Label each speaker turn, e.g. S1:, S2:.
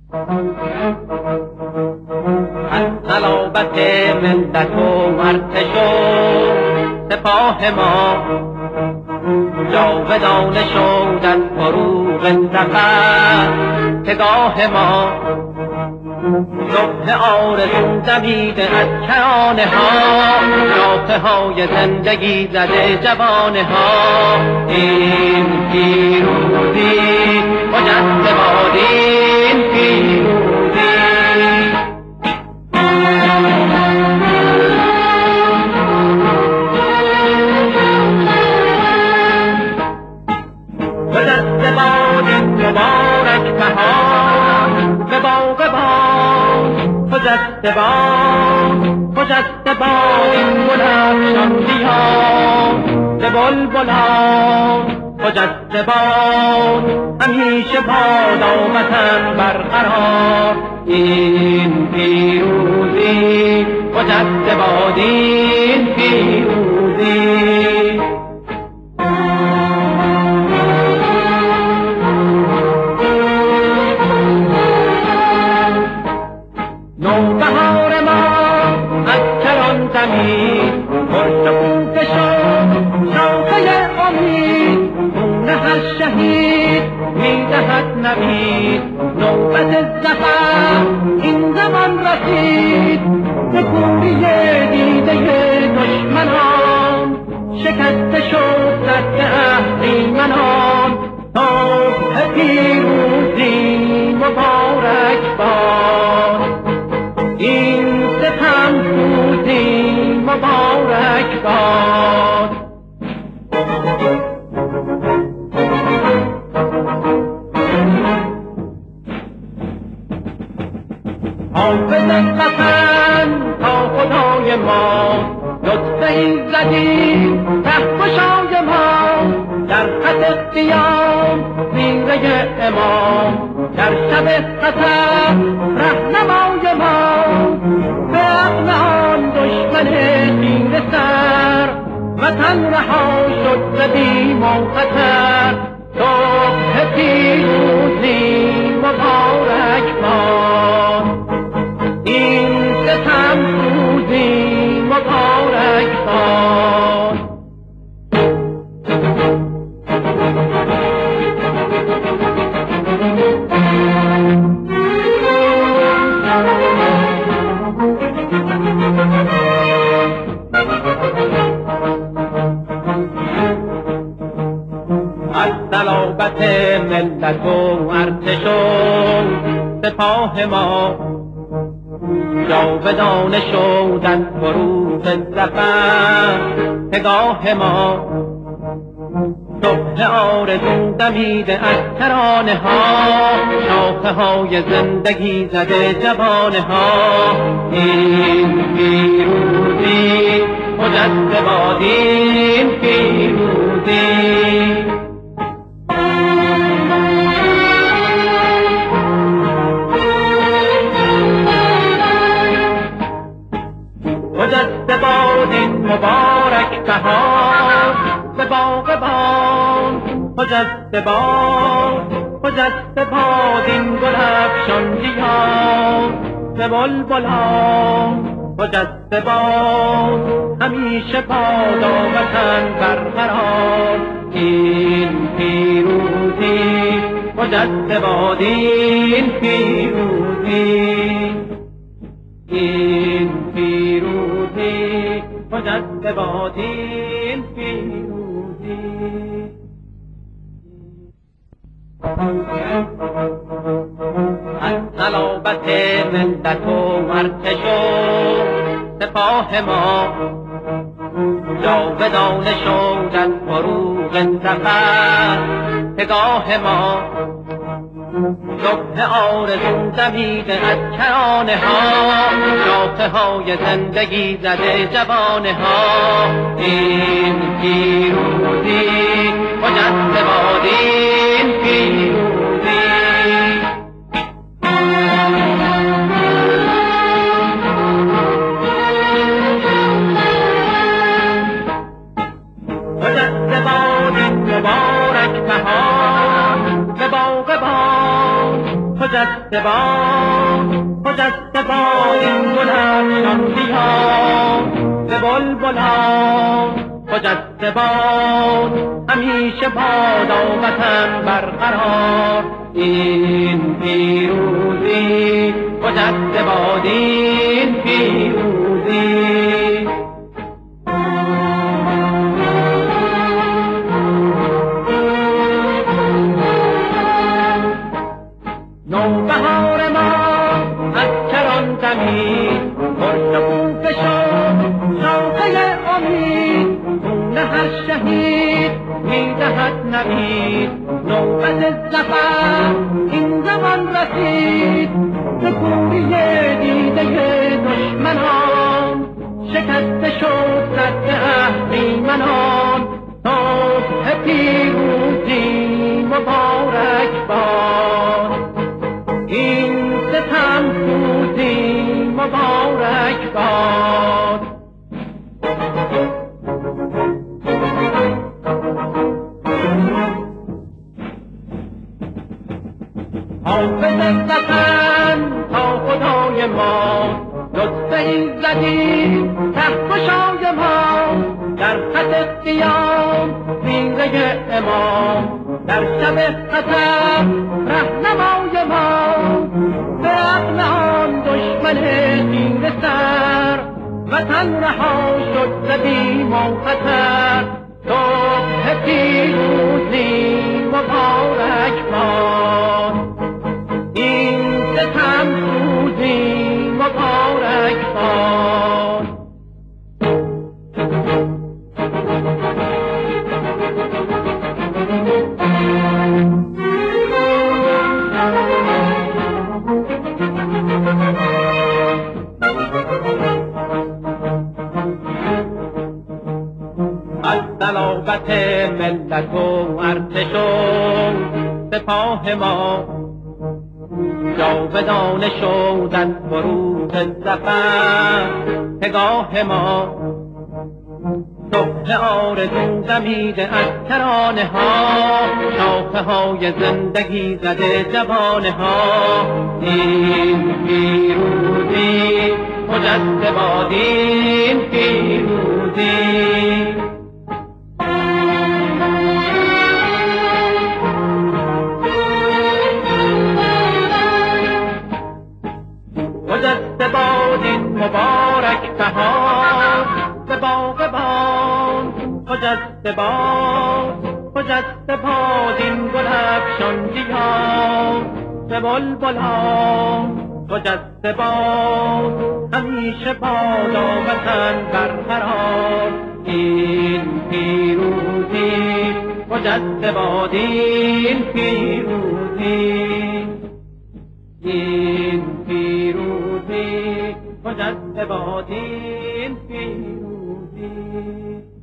S1: از صلابت ملت و ارتش و سپاه ما جاودانه شد از فروغ ظفر پگاه ما. صبح آرزو دمیده از کرانه ها، نافه های زندگی زده جوانه ها. این پیروزی مجد باد، این پیروزی مجد باد، این مبارک بهار به باغ باد. مجد باد، مجد باد، این گل افشاندیان به بلبلان. مجد باد، همیشه بادا وطن برقرار. این پیروزی مجد باد، این پیروزی نوبهار ما از کران زمین پرشکوفه شد شاخه امید. خون هر شهید میدهد نوید، نوبت ظفر این زمان رسید. به کوری دیده دشمنان شکسته شد دست اهریمنان. صبح پیروزی مبارک باد، این ستم روزی مبارک باد. حافظ وطن تا خدای ما، لطف ایزدی رهگشای ما. در خط قیام زیره امام، در شب خطر رهنمای ما. به عقل آن دشمن خیره سر، وطن رها شد ز بیم و خطر. صبح پیروزی مبارک باد، این ستم روزی مبارک باد. از صلابت ملت و ارتش و سپاه ما جاودانه شد از فروغ ظفر پگاه ما. صبح آرزو دمیده از ترانه ها، شاخه های زندگی زده جوانه ها. این پیروزی مجد باد، این پیروزی مجد باد، این مبارک بهار به باغ باد. مجد باد، مجد باد، این گل افشاندیان به بلبلان. مجد باد، همیشه بادا وطن برقرار. این پیروزی مجد باد، این پیروزی این پیروزی مجد باد، این پیروزی. از صلابت ملت و ارتش و سپاه ما جاودانه شد از فروغ ظفر پگاه ما. صبح آرزو دمیده از کرانه ها، نافه های زندگی زده جوانه ها. این پیروزی مجد باد، این پیروزی مجد باد، این مبارک بهار به باغ باد. مجد خجسته باد این گل افشان بیا به بلبلان. خجسته باد همیشه بادا وطن برقرار این پیروزی. خجسته باد این پیروزی. نوبهار ما از کران دمید پرشکوفه شد شاخه امید. خون هر شهید میدهد نوید نوبت ظفر این زمان رسید. به کوری دیده دشمنان شکسته شد رد اهریمنان. صبح پیروزی مبارک باد این ستم روزی مبارک باد. حافظ وطن تا خدای ما لطف ایزدی کهکشای ما. در خط قیام زیره امام در شب خطر رهنمای ما. به رغم آن دشمن تیره سر وطن رها شد ز بیم و خطر. صبح پیروزی مبارک باد این ستم روزی مبارک باد. از صلابت ملت و ارتش و سپاه ما جاودانه شد از فروغ ظفر پگاه ما. صبح آرزو دمیده از ترانه ها شاخه های زندگی زده جوانه ها. این پیروزی خجسته باد این پیروزی. خجسته باد این مبارک بهار به باغبان. خجسته باد این گل افشان بیا به بلبلان. خجسته باد همیشه بادا وطن برقرار این پیروزی. خجسته باد این پیروزی. این پیروزی خجسته باد این پیروزی.